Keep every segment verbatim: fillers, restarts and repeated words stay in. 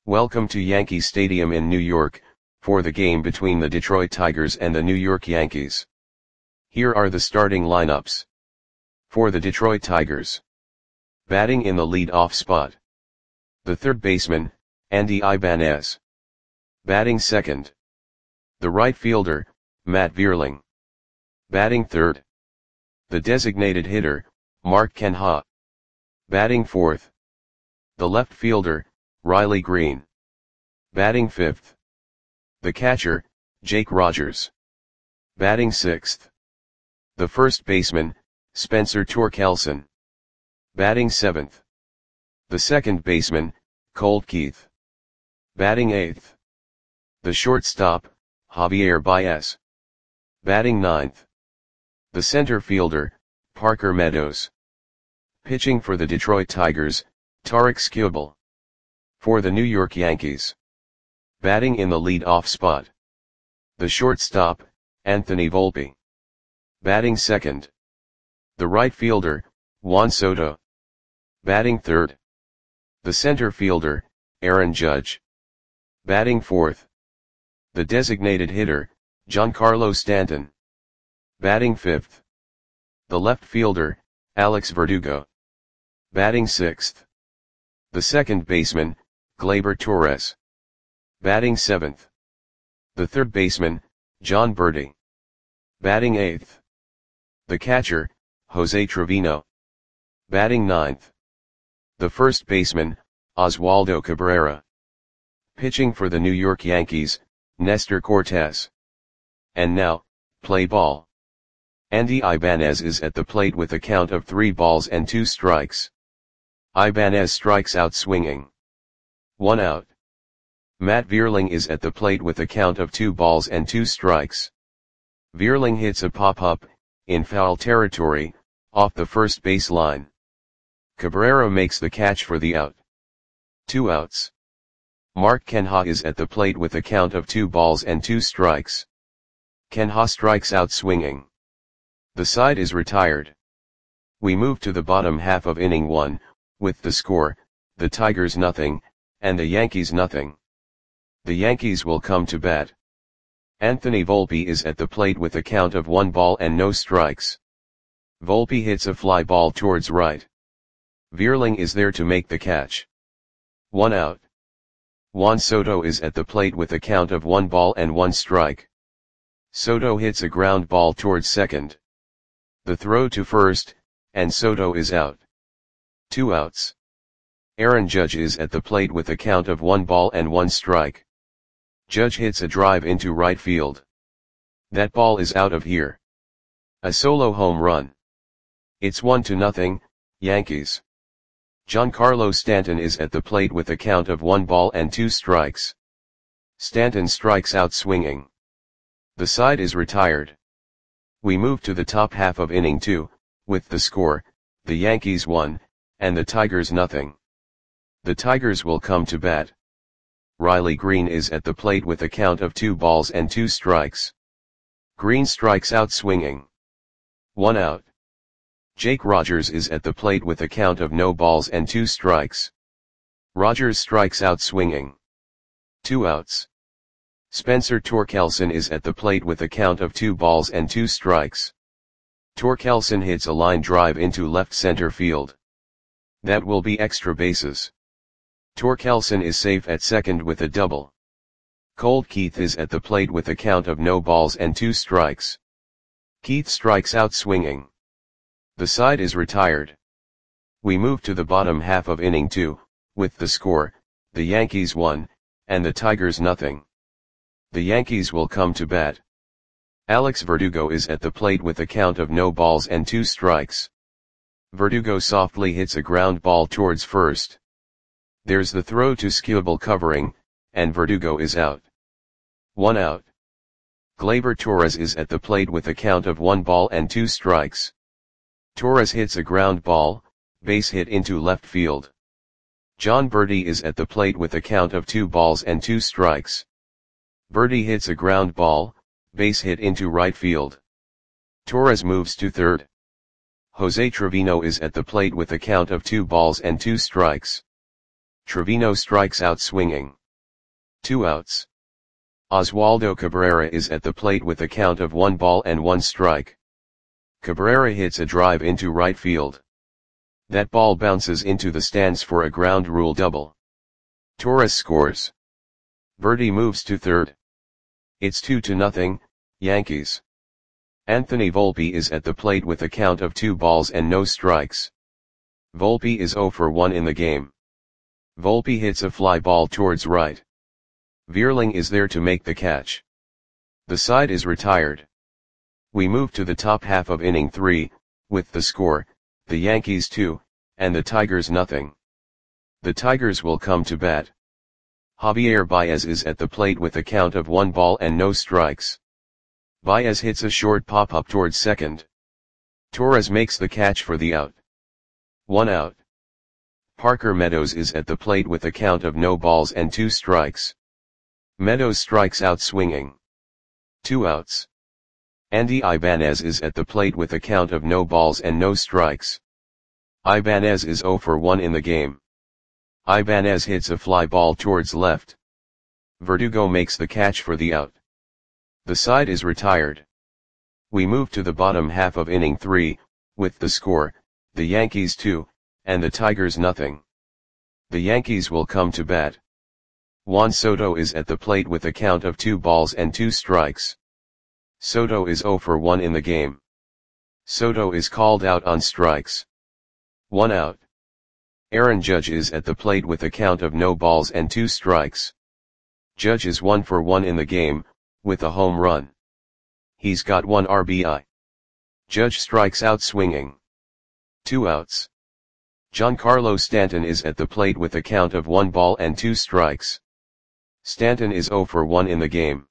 Welcome to Yankee Stadium in New York, for the game between the Detroit Tigers and the New York Yankees. Here are the starting lineups. For the Detroit Tigers. Batting in the lead-off spot. The third baseman, Andy Ibanez. Batting second. The right fielder, Matt Vierling. Batting third. The designated hitter, Mark Canha. Batting fourth. The left fielder, Riley Greene. Batting fifth. The catcher, Jake Rogers. Batting sixth. The first baseman, Spencer Torkelson. Batting seventh. The second baseman, Colt Keith. Batting eighth. The shortstop, Javier Baez. Batting ninth. The center fielder, Parker Meadows. Pitching for the Detroit Tigers, Tarik Skubal. For the New York Yankees. Batting in the lead-off spot. The shortstop, Anthony Volpe. Batting second. The right fielder, Juan Soto. Batting third. The center fielder, Aaron Judge. Batting fourth. The designated hitter, Giancarlo Stanton. Batting fifth. The left fielder, Alex Verdugo. Batting sixth. The second baseman, Gleyber Torres. Batting seventh. The third baseman, Jon Berti. Batting eighth. The catcher, Jose Trevino. Batting ninth. The first baseman, Oswaldo Cabrera. Pitching for the New York Yankees, Nestor Cortes. And now, play ball. Andy Ibanez is at the plate with a count of three balls and two strikes. Ibanez strikes out swinging. One out. Matt Vierling is at the plate with a count of two balls and two strikes. Vierling hits a pop-up, in foul territory, off the first base line. Cabrera makes the catch for the out. Two outs. Mark Canha is at the plate with a count of two balls and two strikes. Canha strikes out swinging. The side is retired. We move to the bottom half of inning one, with the score, the Tigers nothing, and the Yankees nothing. The Yankees will come to bat. Anthony Volpe is at the plate with a count of one ball and no strikes. Volpe hits a fly ball towards right. Vierling is there to make the catch. One out. Juan Soto is at the plate with a count of one ball and one strike. Soto hits a ground ball towards second. The throw to first, and Soto is out. Two outs. Aaron Judge is at the plate with a count of one ball and one strike. Judge hits a drive into right field. That ball is out of here. A solo home run. It's one to nothing, Yankees. Giancarlo Stanton is at the plate with a count of one ball and two strikes. Stanton strikes out swinging. The side is retired. We move to the top half of inning two, with the score, the Yankees one, and the Tigers nothing. The Tigers will come to bat. Riley Greene is at the plate with a count of two balls and two strikes. Greene strikes out swinging. One out. Jake Rogers is at the plate with a count of no balls and two strikes. Rogers strikes out swinging. Two outs. Spencer Torkelson is at the plate with a count of two balls and two strikes. Torkelson hits a line drive into left center field. That will be extra bases. Torkelson is safe at second with a double. Colt Keith is at the plate with a count of no balls and two strikes. Keith strikes out swinging. The side is retired. We move to the bottom half of inning two, with the score, the Yankees one, and the Tigers nothing. The Yankees will come to bat. Alex Verdugo is at the plate with a count of no balls and two strikes. Verdugo softly hits a ground ball towards first. There's the throw to Skubal covering, and Verdugo is out. One out. Gleyber Torres is at the plate with a count of one ball and two strikes. Torres hits a ground ball, base hit into left field. Jon Berti is at the plate with a count of two balls and two strikes. Berti hits a ground ball, base hit into right field. Torres moves to third. Jose Trevino is at the plate with a count of two balls and two strikes. Trevino strikes out swinging. Two outs. Oswaldo Cabrera is at the plate with a count of one ball and one strike. Cabrera hits a drive into right field. That ball bounces into the stands for a ground rule double. Torres scores. Berti moves to third. It's two to nothing, Yankees. Anthony Volpe is at the plate with a count of two balls and no strikes. Volpe is oh for one in the game. Volpe hits a fly ball towards right. Vierling is there to make the catch. The side is retired. We move to the top half of inning three, with the score, the Yankees two, and the Tigers nothing. The Tigers will come to bat. Javier Baez is at the plate with a count of one ball and no strikes. Baez hits a short pop-up towards second. Torres makes the catch for the out. One out. Parker Meadows is at the plate with a count of no balls and two strikes. Meadows strikes out swinging. Two outs. Andy Ibanez is at the plate with a count of no balls and no strikes. Ibanez is oh for one in the game. Ibanez hits a fly ball towards left. Verdugo makes the catch for the out. The side is retired. We move to the bottom half of inning three, with the score, the Yankees two, and the Tigers nothing. The Yankees will come to bat. Juan Soto is at the plate with a count of two balls and two strikes. Soto is oh for one in the game. Soto is called out on strikes. One out. Aaron Judge is at the plate with a count of no balls and two strikes. Judge is one for one in the game, with a home run. He's got one R B I. Judge strikes out swinging. Two outs. Giancarlo Stanton is at the plate with a count of one ball and two strikes. Stanton is oh for one in the game.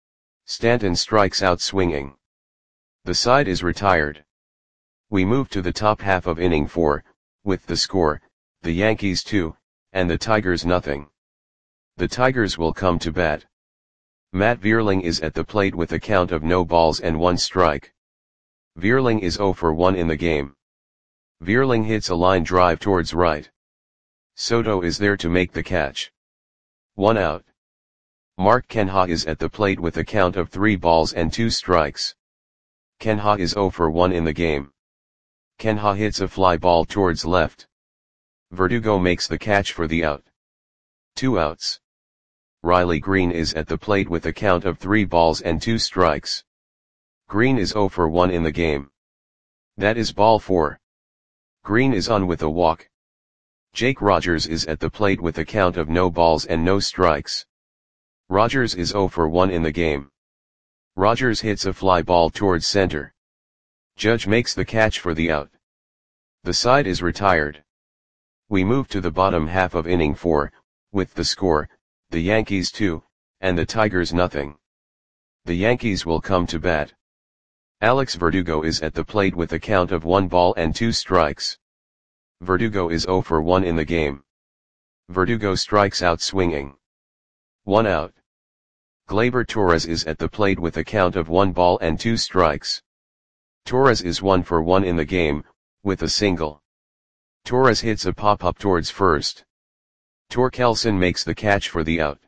Stanton strikes out swinging. The side is retired. We move to the top half of inning four, with the score, the Yankees two, and the Tigers nothing. The Tigers will come to bat. Matt Vierling is at the plate with a count of no balls and one strike. Vierling is oh for one in the game. Vierling hits a line drive towards right. Soto is there to make the catch. One out. Mark Canha is at the plate with a count of three balls and two strikes. Canha is oh for one in the game. Canha hits a fly ball towards left. Verdugo makes the catch for the out. Two outs. Riley Green is at the plate with a count of three balls and two strikes. Green is oh for one in the game. That is ball four. Green is on with a walk. Jake Rogers is at the plate with a count of no balls and no strikes. Rogers is oh for one in the game. Rogers hits a fly ball towards center. Judge makes the catch for the out. The side is retired. We move to the bottom half of inning four, with the score, the Yankees two, and the Tigers nothing. The Yankees will come to bat. Alex Verdugo is at the plate with a count of one ball and two strikes. Verdugo is oh for one in the game. Verdugo strikes out swinging. One out. Gleyber Torres is at the plate with a count of one ball and two strikes. Torres is one for one in the game, with a single. Torres hits a pop-up towards first. Torkelson makes the catch for the out.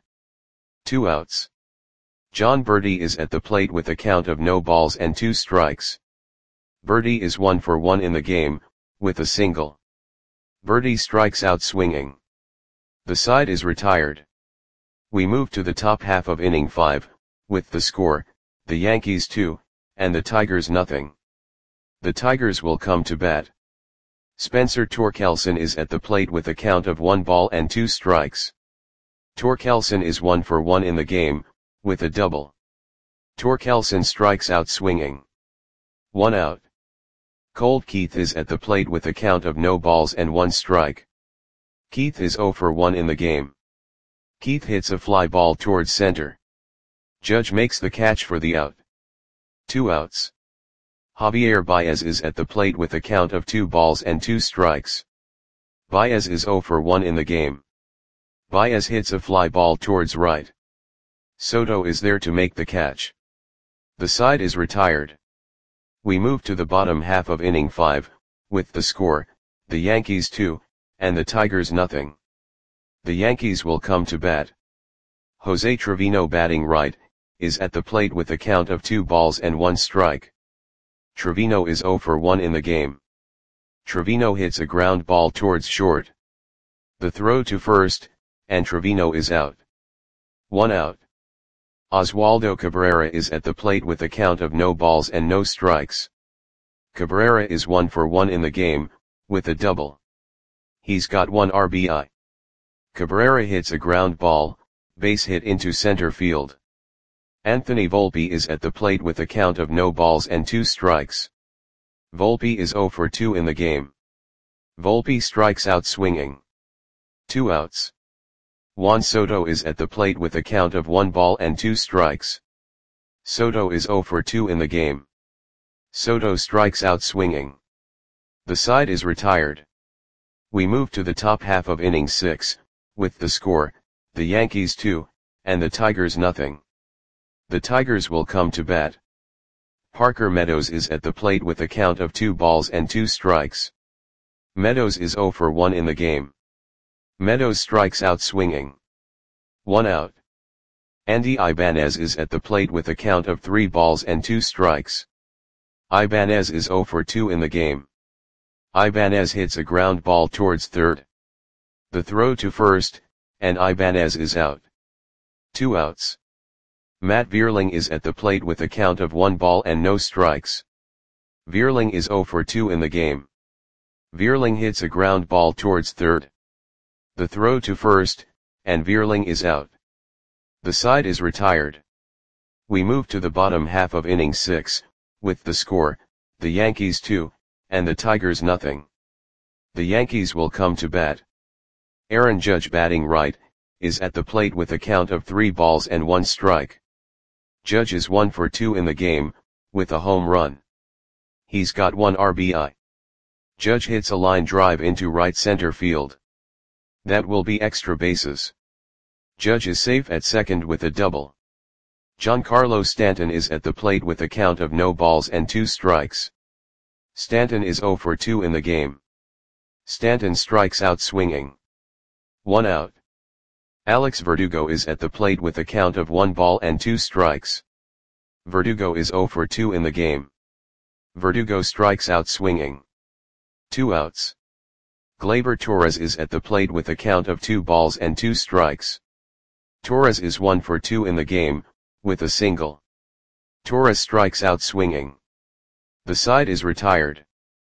Two outs. John Berti is at the plate with a count of no balls and two strikes. Berti is one for one in the game, with a single. Berti strikes out swinging. The side is retired. We move to the top half of inning five, with the score, the Yankees two, and the Tigers nothing. The Tigers will come to bat. Spencer Torkelson is at the plate with a count of one ball and two strikes. Torkelson is one for one in the game, with a double. Torkelson strikes out swinging. One out. Colt Keith is at the plate with a count of no balls and one strike. Keith is oh for one in the game. Keith hits a fly ball towards center. Judge makes the catch for the out. Two outs. Javier Baez is at the plate with a count of two balls and two strikes. Baez is oh for one in the game. Baez hits a fly ball towards right. Soto is there to make the catch. The side is retired. We move to the bottom half of inning five, with the score, the Yankees two, and the Tigers nothing. The Yankees will come to bat. Jose Trevino batting right, is at the plate with a count of two balls and one strike. Trevino is zero for one in the game. Trevino hits a ground ball towards short. The throw to first, and Trevino is out. One out. Oswaldo Cabrera is at the plate with a count of no balls and no strikes. Cabrera is one for one in the game, with a double. He's got one R B I. Cabrera hits a ground ball, base hit into center field. Anthony Volpe is at the plate with a count of no balls and two strikes. Volpe is zero for two in the game. Volpe strikes out swinging. Two outs. Juan Soto is at the plate with a count of one ball and two strikes. Soto is zero for two in the game. Soto strikes out swinging. The side is retired. We move to the top half of inning six, with the score, the Yankees two, and the Tigers nothing. The Tigers will come to bat. Parker Meadows is at the plate with a count of two balls and two strikes. Meadows is zero for one in the game. Meadows strikes out swinging. One out. Andy Ibanez is at the plate with a count of three balls and two strikes. Ibanez is zero for two in the game. Ibanez hits a ground ball towards third. The throw to first, and Ibanez is out. Two outs. Matt Vierling is at the plate with a count of one ball and no strikes. Vierling is zero for two in the game. Vierling hits a ground ball towards third. The throw to first, and Vierling is out. The side is retired. We move to the bottom half of inning six, with the score, the Yankees two, and the Tigers nothing. The Yankees will come to bat. Aaron Judge batting right, is at the plate with a count of three balls and one strike. Judge is one for two in the game, with a home run. He's got one R B I. Judge hits a line drive into right center field. That will be extra bases. Judge is safe at second with a double. Giancarlo Stanton is at the plate with a count of no balls and two strikes. Stanton is zero for two in the game. Stanton strikes out swinging. One out. Alex Verdugo is at the plate with a count of one ball and two strikes. Verdugo is zero for two in the game. Verdugo strikes out swinging. Two outs. Gleyber Torres is at the plate with a count of two balls and two strikes. Torres is one for two in the game, with a single. Torres strikes out swinging. The side is retired.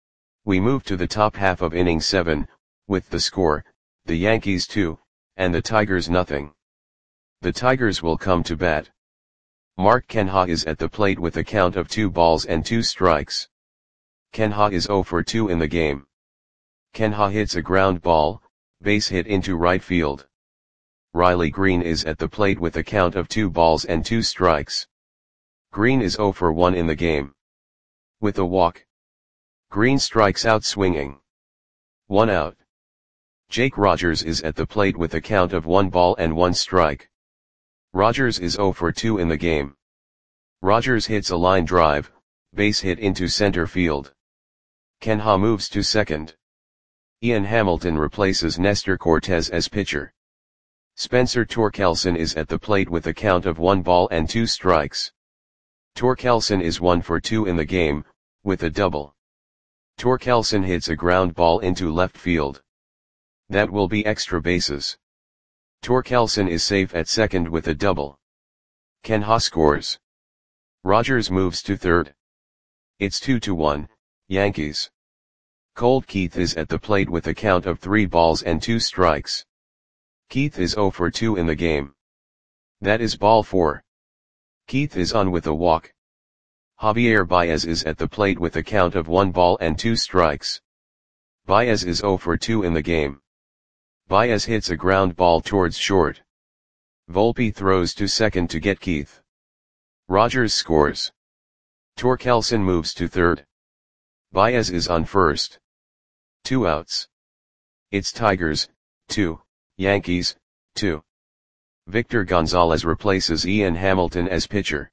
We move to the top half of inning seven, with the score, the Yankees two, and the Tigers nothing. The Tigers will come to bat. Mark Canha is at the plate with a count of two balls and two strikes. Canha is zero for two in the game. Canha hits a ground ball, base hit into right field. Riley Green is at the plate with a count of two balls and two strikes. Green is zero for one in the game. With a walk. Green strikes out swinging. One out. Jake Rogers is at the plate with a count of one ball and one strike. Rogers is zero for two in the game. Rogers hits a line drive, base hit into center field. Canha moves to second. Ian Hamilton replaces Nestor Cortez as pitcher. Spencer Torkelson is at the plate with a count of one ball and two strikes. Torkelson is one for two in the game, with a double. Torkelson hits a ground ball into left field. That will be extra bases. Torkelson is safe at second with a double. Canha scores. Rogers moves to third. It's two to one, Yankees. Colt Keith is at the plate with a count of three balls and two strikes. Keith is zero for two in the game. That is ball four. Keith is on with a walk. Javier Baez is at the plate with a count of one ball and two strikes. Baez is zero for two in the game. Baez hits a ground ball towards short. Volpe throws to second to get Keith. Rogers scores. Torkelson moves to third. Baez is on first. Two outs. It's Tigers, two, Yankees, two. Victor Gonzalez replaces Ian Hamilton as pitcher.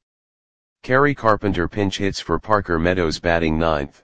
Kerry Carpenter pinch hits for Parker Meadows batting ninth.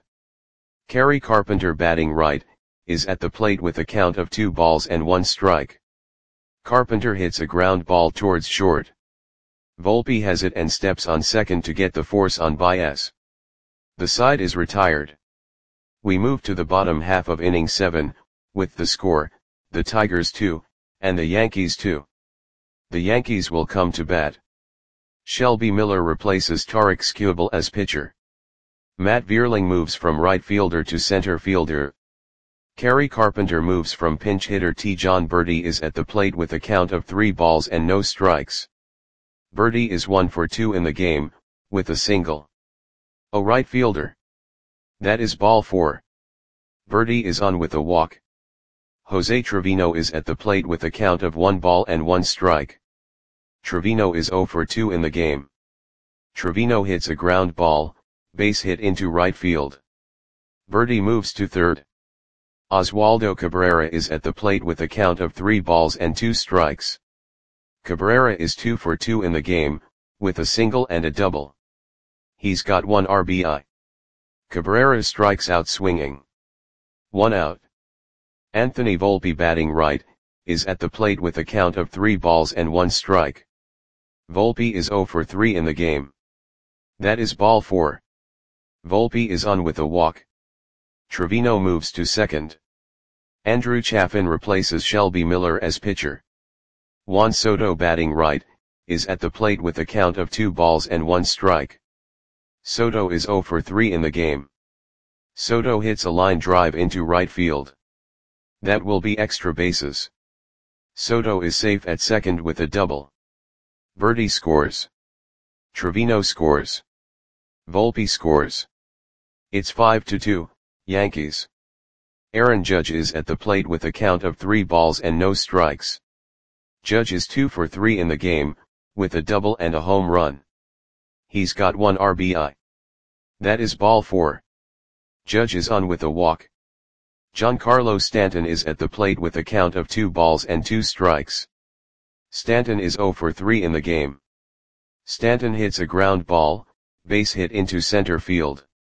Kerry Carpenter batting right, is at the plate with a count of two balls and one strike. Carpenter hits a ground ball towards short. Volpe has it and steps on second to get the force on Baez. The side is retired. We move to the bottom half of inning seven, with the score, the Tigers two, and the Yankees two. The Yankees will come to bat. Shelby Miller replaces Tarik Skubal as pitcher. Matt Vierling moves from right fielder to center fielder. Kerry Carpenter moves from pinch hitter to Jon Berti is at the plate with a count of three balls and no strikes. Berti is one for two in the game, with a single. A right fielder. That is ball four. Berti is on with a walk. Jose Trevino is at the plate with a count of one ball and one strike. Trevino is zero for two in the game. Trevino hits a ground ball, base hit into right field. Berti moves to third. Oswaldo Cabrera is at the plate with a count of three balls and two strikes. Cabrera is two for two in the game, with a single and a double. He's got one R B I. Cabrera strikes out swinging. One out. Anthony Volpe batting right, is at the plate with a count of three balls and one strike. Volpe is zero for three in the game. That is ball four. Volpe is on with a walk. Trevino moves to second. Andrew Chafin replaces Shelby Miller as pitcher. Juan Soto batting right, is at the plate with a count of two balls and one strike. Soto is zero for three in the game. Soto hits a line drive into right field. That will be extra bases. Soto is safe at second with a double. Berti scores. Trevino scores. Volpe scores. It's five to two, Yankees. Aaron Judge is at the plate with a count of three balls and no strikes. Judge is two for three in the game, with a double and a home run. He's got one R B I. That is ball four. Judge is on with a walk. Giancarlo Stanton is at the plate with a count of two balls and two strikes. Stanton is zero for three in the game. Stanton hits a ground ball, base hit into center field.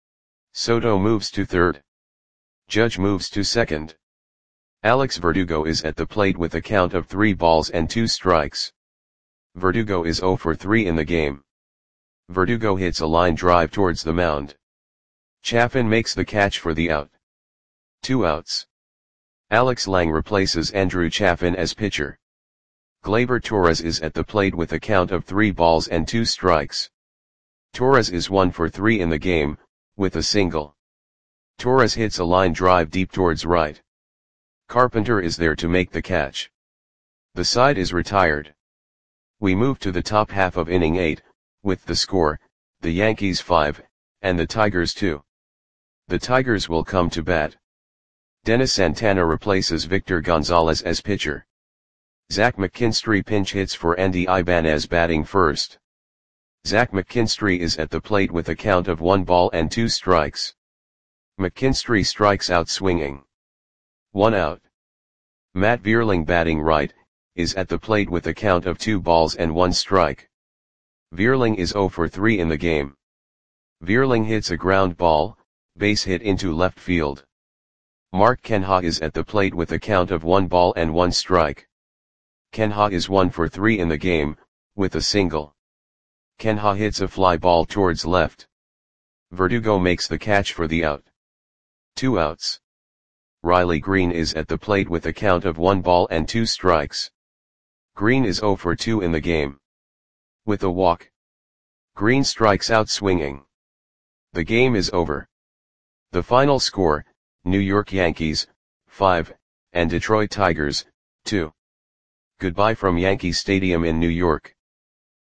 Soto moves to third. Judge moves to second. Alex Verdugo is at the plate with a count of three balls and two strikes. Verdugo is zero for three in the game. Verdugo hits a line drive towards the mound. Chafin makes the catch for the out. Two outs. Alex Lang replaces Andrew Chafin as pitcher. Gleyber Torres is at the plate with a count of three balls and two strikes. Torres is one for three in the game, with a single. Torres hits a line drive deep towards right. Carpenter is there to make the catch. The side is retired. We move to the top half of inning eight, with the score, the Yankees five, and the Tigers two. The Tigers will come to bat. Dennis Santana replaces Victor Gonzalez as pitcher. Zach McKinstry pinch hits for Andy Ibanez batting first. Zach McKinstry is at the plate with a count of one ball and two strikes. McKinstry strikes out swinging. One out. Matt Vierling batting right, is at the plate with a count of two balls and one strike. Vierling is zero for three in the game. Vierling hits a ground ball, base hit into left field. Mark Kenha is at the plate with a count of one ball and one strike. Kenha is one for three in the game, with a single. Kenha hits a fly ball towards left. Verdugo makes the catch for the out. Two outs. Riley Green is at the plate with a count of one ball and two strikes. Green is zero for two in the game. With a walk. Green strikes out swinging. The game is over. The final score, New York Yankees, five, and Detroit Tigers, two. Goodbye from Yankee Stadium in New York.